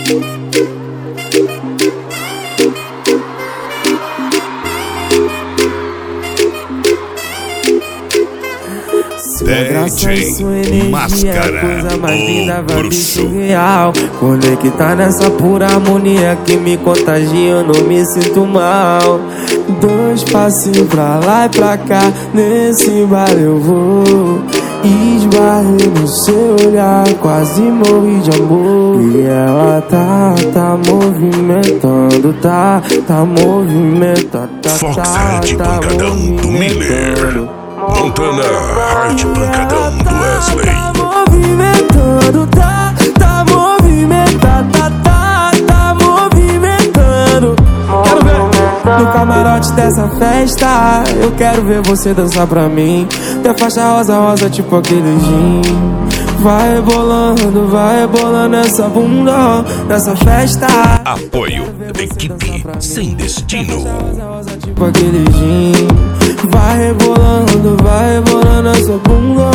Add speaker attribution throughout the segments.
Speaker 1: DJ Máscara, coisa mais linda, vai surreal. Conectar nessa pura harmonia que me contagia, eu não me sinto mal. Dois passinhos pra lá e pra cá, nesse bar eu vou. Esbarrei no seu olhar, quase morri de amor. E ela tá movimentando, tá movimentando,
Speaker 2: Foxhead Pancadão do Miller, Montana Hard Pancadão do Wesley.
Speaker 1: Tá movimentando, tá movimentando, tá movimentando. Quero ver no camarote dessa festa, eu quero ver você dançar pra mim. Tem faixa rosa, rosa, tipo aquele gin. Vai rebolando essa bunda nessa festa.
Speaker 2: Apoio Equipe Sem Destino.
Speaker 1: Tipo aquele gin. Vai rebolando essa bunda.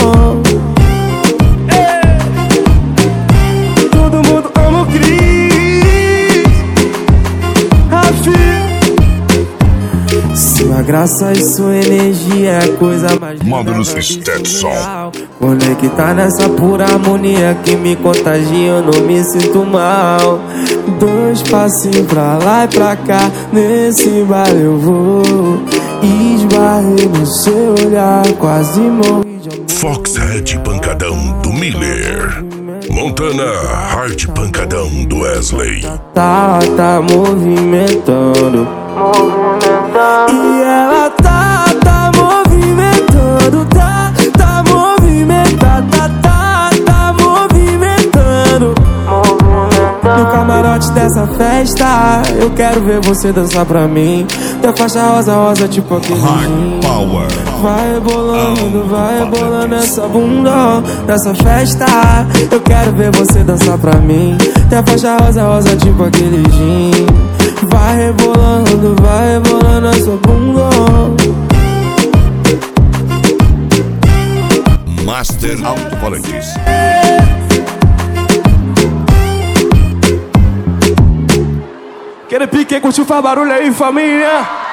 Speaker 1: Todo mundo ama o Cris. Rafi. Sua graça e sua energia é a coisa mais
Speaker 2: Módulos Stetson.
Speaker 1: Conectar nessa pura harmonia que me contagia, eu não me sinto mal. Dois passinhos pra lá e pra cá, nesse bar eu vou. Esbarrei no seu olhar, quase morri de amor.
Speaker 2: Foxhead Pancadão do Miller, Montana Hard Pancadão do Wesley.
Speaker 1: Tá movimentando. E ela tá movimentando, tá movimentando, tá movimentando. No camarote dessa festa, eu quero ver você dançar pra mim. Tem faixa rosa, rosa, tipo aquele gin. Vai rebolando essa bunda nessa festa, eu quero ver você dançar pra mim. Tem faixa rosa, rosa, tipo aquele gin. Vai rebolando essa bunda.
Speaker 2: Master Alto-Falantes.
Speaker 1: Quero pique, curtiu, faz barulho aí, família.